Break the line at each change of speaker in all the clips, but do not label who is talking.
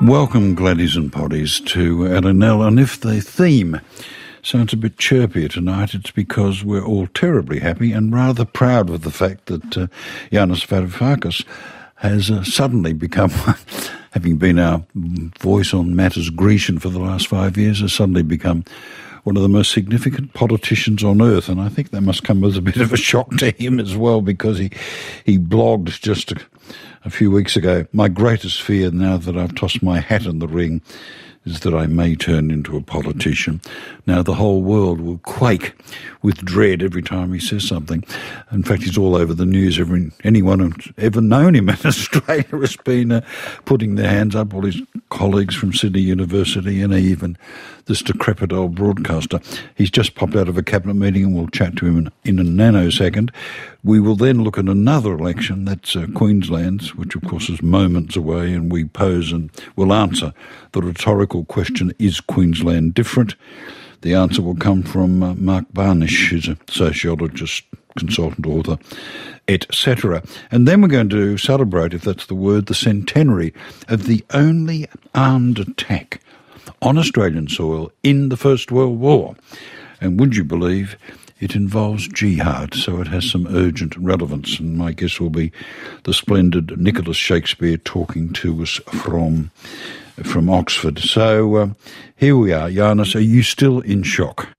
Welcome, Gladdies and Poddies, to LNL. And if the theme sounds a bit chirpier tonight, it's because we're all terribly happy and rather proud of the fact that Yanis Varoufakis has suddenly become, having been our voice on matters Grecian for the last 5 years, has suddenly become one of the most significant politicians on earth. And I think that must come as a bit of a shock to him as well, because he blogged just a few weeks ago, "My greatest fear now that I've tossed my hat in the ring is that I may turn into a politician." Now the whole world will quake with dread every time he says something. In fact, he's all over the news. Anyone who's ever known him in Australia has been putting their hands up, all his colleagues from Sydney University and even this decrepit old broadcaster. He's just popped out of a cabinet meeting and we'll chat to him in a nanosecond. We will then look at another election, that's Queensland's, which of course is moments away, and we pose and will answer the rhetorical question, is Queensland different? The answer will come from Mark Barnish, who's a sociologist, consultant, author, etc. And then we're going to celebrate, if that's the word, the centenary of the only armed attack on Australian soil in the First World War. And would you believe it involves jihad, so it has some urgent relevance. And my guess will be the splendid Nicholas Shakespeare talking to us from Oxford. So here we are. Yanis, are you still in shock?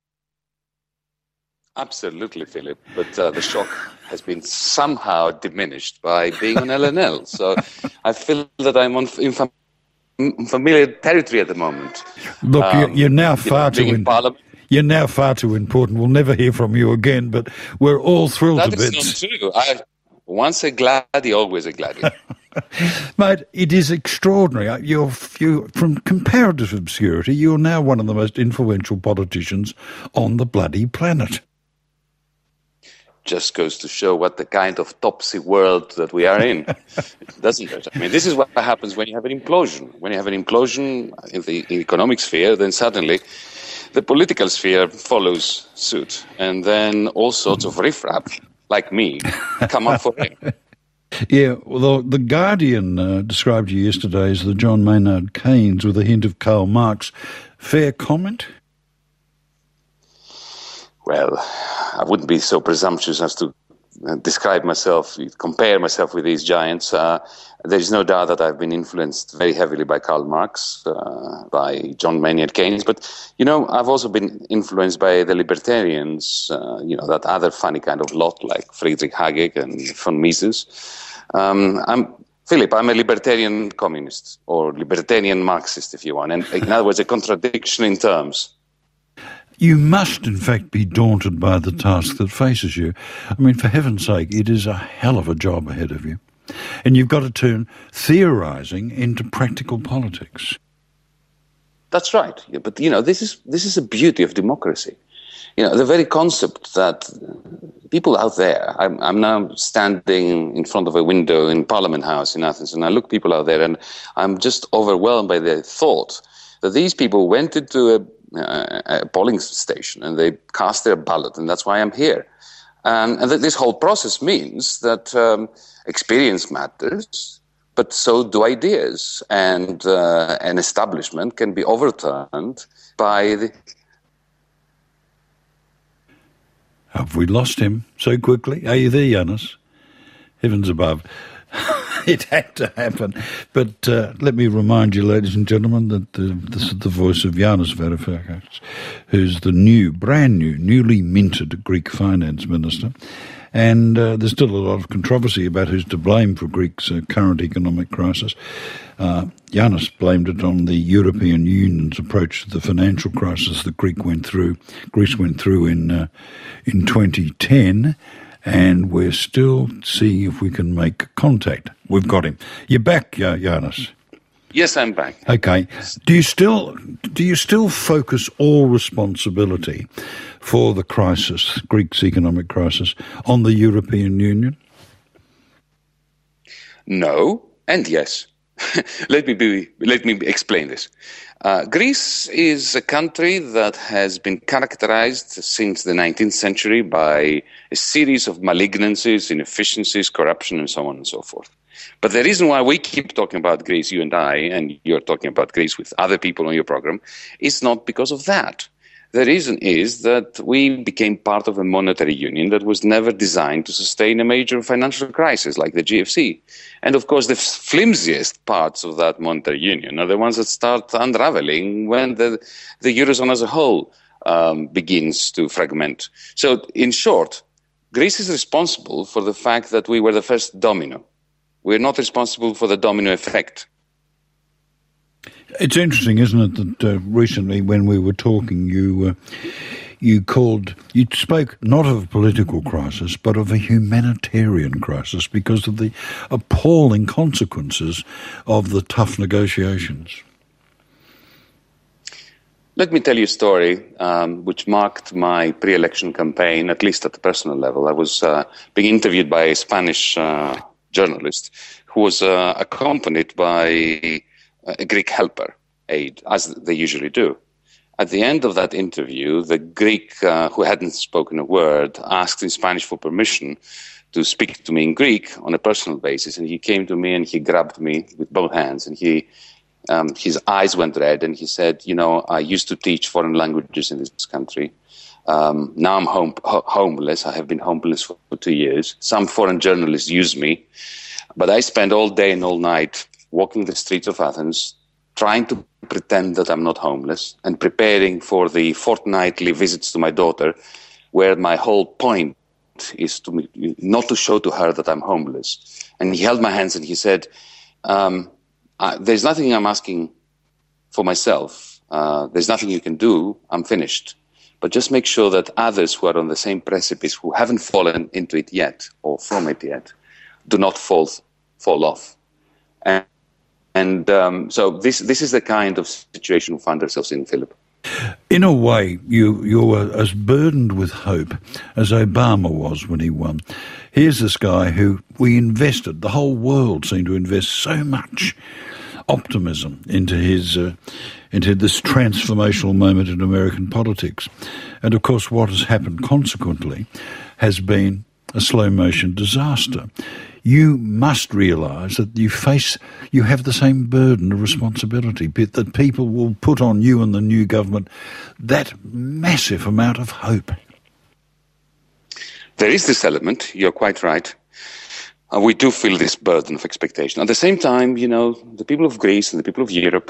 Absolutely, Philip. But the shock has been somehow diminished by being on LNL. So I feel that I'm in familiar territory at the moment.
Look, you're now far too important. You're now far too important. We'll never hear from you again, but we're all thrilled to bits.
That is not true. Once a gladdie, always a gladdie.
Mate, it is extraordinary. You're from comparative obscurity, you're now one of the most influential politicians on the bloody planet.
Just goes to show what the kind of topsy world that we are in, doesn't it? I mean, this is what happens when you have an implosion. When you have an implosion in the economic sphere, then suddenly the political sphere follows suit. And then all sorts of riffraff, like me, come up for it.
Yeah, well, The Guardian described you yesterday as the John Maynard Keynes with a hint of Karl Marx. Fair comment?
Well, I wouldn't be so presumptuous as to compare myself with these giants. There is no doubt that I've been influenced very heavily by Karl Marx, by John Maynard Keynes. But, I've also been influenced by the libertarians, that other funny kind of lot like Friedrich Hayek and von Mises. Philip, I'm a libertarian communist or libertarian Marxist, if you want. And in other words, a contradiction in terms.
You must, in fact, be daunted by the task that faces you. I mean, for heaven's sake, it is a hell of a job ahead of you. And you've got to turn theorising into practical politics.
That's right. Yeah, but, this is the beauty of democracy. The very concept that people out there, I'm now standing in front of a window in Parliament House in Athens, and I look people out there, and I'm just overwhelmed by the thought that these people went into a polling station and they cast their ballot, and that's why I'm here. And that this whole process means that experience matters, but so do ideas, and an establishment can be overturned by the...
Have we lost him so quickly? Are you there, Yanis? Heavens above. It had to happen. But let me remind you, ladies and gentlemen, that this is the voice of Yanis Varoufakis, who's the newly minted Greek finance minister. And there's still a lot of controversy about who's to blame for Greece's current economic crisis. Yanis blamed it on the European Union's approach to the financial crisis that Greece went through in 2010. And we're still seeing if we can make contact. We've got him. You're back, Yanis.
Yes, I'm back.
Okay. Do you still focus all responsibility for the crisis, Greece's economic crisis, on the European Union?
No, and yes. Let me explain this. Greece is a country that has been characterized since the 19th century by a series of malignancies, inefficiencies, corruption, and so on and so forth. But the reason why we keep talking about Greece, you and I, and you're talking about Greece with other people on your program, is not because of that. The reason is that we became part of a monetary union that was never designed to sustain a major financial crisis like the GFC. And of course, the flimsiest parts of that monetary union are the ones that start unraveling when the Eurozone as a whole begins to fragment. So in short, Greece is responsible for the fact that we were the first domino. We're not responsible for the domino effect.
It's interesting, isn't it, that recently when we were talking, you spoke not of a political crisis, but of a humanitarian crisis because of the appalling consequences of the tough negotiations.
Let me tell you a story which marked my pre-election campaign, at least at the personal level. I was being interviewed by a Spanish journalist who was accompanied by a Greek helper aide, as they usually do. At the end of that interview, the Greek, who hadn't spoken a word, asked in Spanish for permission to speak to me in Greek on a personal basis. And he came to me and he grabbed me with both hands. And his eyes went red and he said, I used to teach foreign languages in this country. Now I'm homeless. I have been homeless for 2 years. Some foreign journalists use me. But I spend all day and all night walking the streets of Athens, trying to pretend that I'm not homeless and preparing for the fortnightly visits to my daughter, where my whole point is not to show to her that I'm homeless. And he held my hands and he said, there's nothing I'm asking for myself. There's nothing you can do. I'm finished. But just make sure that others who are on the same precipice, who haven't fallen into it yet or from it yet, do not fall off. And so this is the kind of situation we find ourselves in, Philip.
In a way, you were as burdened with hope as Obama was when he won. Here's this guy who we invested, the whole world seemed to invest so much optimism into this transformational moment in American politics. And of course, what has happened consequently has been a slow-motion disaster. You must realise that you have the same burden of responsibility, that people will put on you and the new government that massive amount of hope.
There is this element, you're quite right. We do feel this burden of expectation. At the same time, the people of Greece and the people of Europe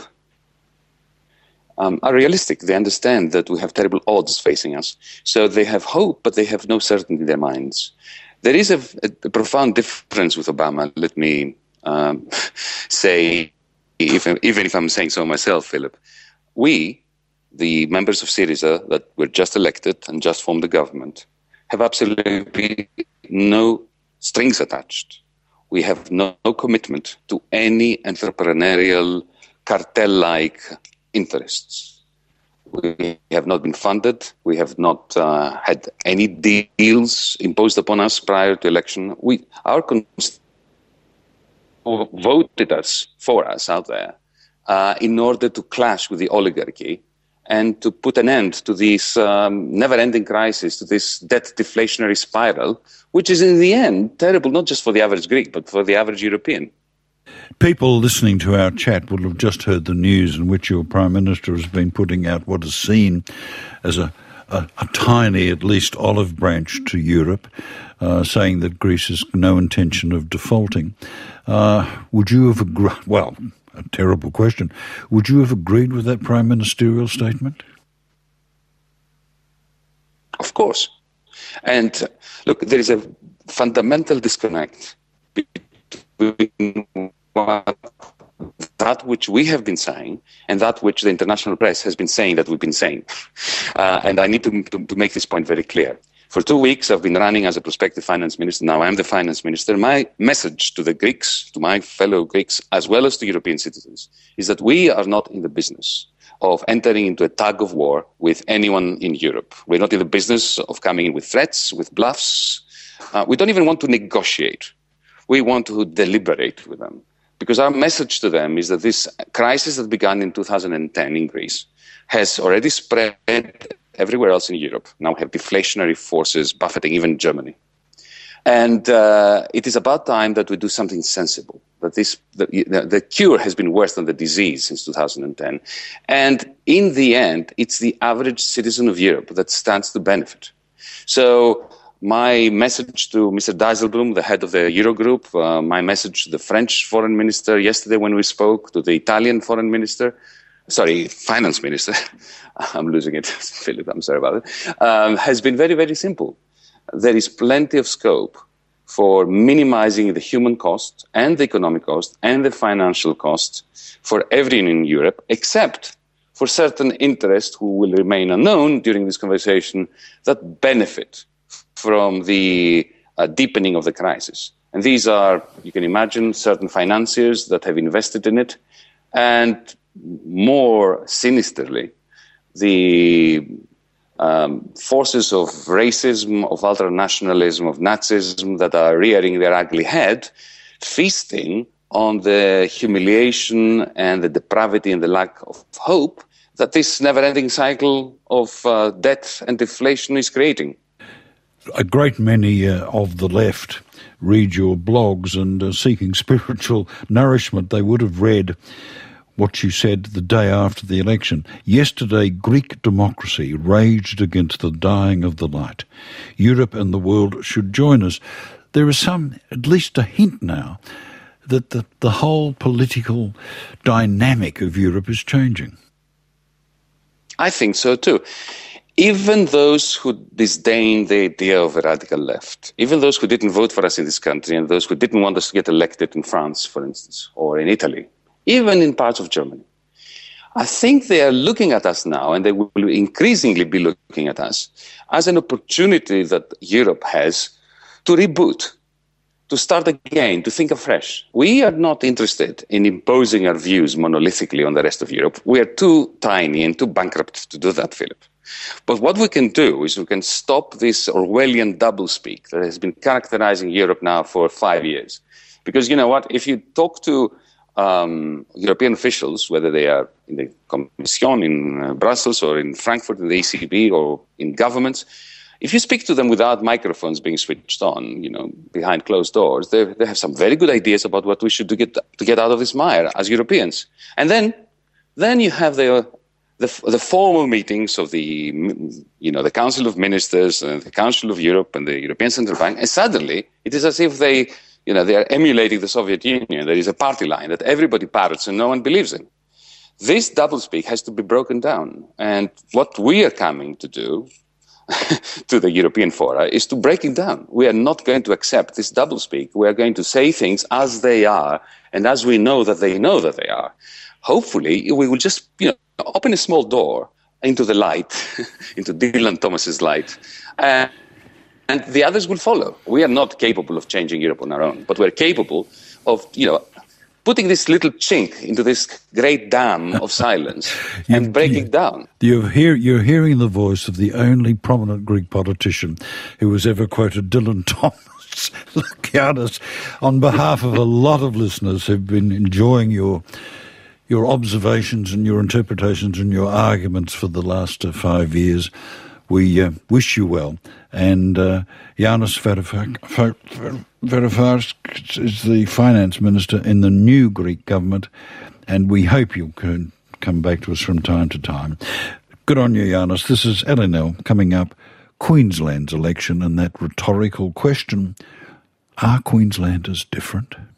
are realistic. They understand that we have terrible odds facing us. So they have hope, but they have no certainty in their minds. There is a profound difference with Obama, let me say, even if I'm saying so myself, Philip. We, the members of Syriza that were just elected and just formed the government, have absolutely no strings attached. We have no commitment to any entrepreneurial cartel-like interests. We have not been funded. We have not had any deals imposed upon us prior to election. Our constituents voted for us out there in order to clash with the oligarchy and to put an end to this never-ending crisis, to this debt deflationary spiral, which is in the end terrible not just for the average Greek, but for the average European.
People listening to our chat will have just heard the news in which your Prime Minister has been putting out what is seen as a tiny, at least, olive branch to Europe, saying that Greece has no intention of defaulting. Would you have agreed? Well, a terrible question. Would you have agreed with that Prime Ministerial statement?
Of course. And look, there is a fundamental disconnect between that which we have been saying and that which the international press has been saying that we've been saying. And I need to make this point very clear. For 2 weeks, I've been running as a prospective finance minister. Now I'm the finance minister. My message to the Greeks, to my fellow Greeks, as well as to European citizens, is that we are not in the business of entering into a tug of war with anyone in Europe. We're not in the business of coming in with threats, with bluffs. We don't even want to negotiate. We want to deliberate with them. Because our message to them is that this crisis that began in 2010 in Greece has already spread everywhere else in Europe. Now we have deflationary forces buffeting even Germany. And it is about time that we do something sensible. That the cure has been worse than the disease since 2010. And in the end, it's the average citizen of Europe that stands to benefit. So my message to Mr. Dijsselbloem, the head of the Eurogroup, my message to the French foreign minister yesterday when we spoke, to the Italian finance minister, I'm losing it, Philip, I'm sorry about it, has been very, very simple. There is plenty of scope for minimizing the human cost and the economic cost and the financial cost for everyone in Europe, except for certain interests who will remain unknown during this conversation that benefit from the deepening of the crisis. And these are, you can imagine, certain financiers that have invested in it, and more sinisterly, the forces of racism, of ultranationalism, of Nazism that are rearing their ugly head, feasting on the humiliation and the depravity and the lack of hope that this never-ending cycle of debt and deflation is creating.
A great many of the left read your blogs, and seeking spiritual nourishment, they would have read what you said the day after the election. Yesterday, Greek democracy raged against the dying of the light. Europe and the world should join us. There is at least a hint now, that the whole political dynamic of Europe is changing.
I think so too. Even those who disdain the idea of a radical left, even those who didn't vote for us in this country, and those who didn't want us to get elected in France, for instance, or in Italy, even in parts of Germany, I think they are looking at us now, and they will increasingly be looking at us as an opportunity that Europe has to reboot, to start again, to think afresh. We are not interested in imposing our views monolithically on the rest of Europe. We are too tiny and too bankrupt to do that, Philip. But what we can do is we can stop this Orwellian doublespeak that has been characterizing Europe now for 5 years. Because you know what? If you talk to European officials, whether they are in the Commission in Brussels or in Frankfurt in the ECB or in governments, if you speak to them without microphones being switched on, behind closed doors, they have some very good ideas about what we should do to get out of this mire as Europeans. And then you have the formal meetings of the Council of Ministers and the Council of Europe and the European Central Bank, and suddenly it is as if they are emulating the Soviet Union. There is a party line that everybody parrots and no one believes in. This doublespeak has to be broken down. And what we are coming to do to the European fora is to break it down. We are not going to accept this doublespeak. We are going to say things as they are and as we know that they are. Hopefully, we will just open a small door into the light, into Dylan Thomas's light, and the others will follow. We are not capable of changing Europe on our own, but we're capable of, putting this little chink into this great dam of silence and breaking it down.
You're hearing the voice of the only prominent Greek politician who has ever quoted Dylan Thomas. Yanis, on behalf of a lot of listeners who've been enjoying your observations and your interpretations and your arguments for the last 5 years, we wish you well. And Yanis Varoufakis is the finance minister in the new Greek government, and we hope you can come back to us from time to time. Good on you, Yanis. This is LNL coming up, Queensland's election and that rhetorical question, are Queenslanders different?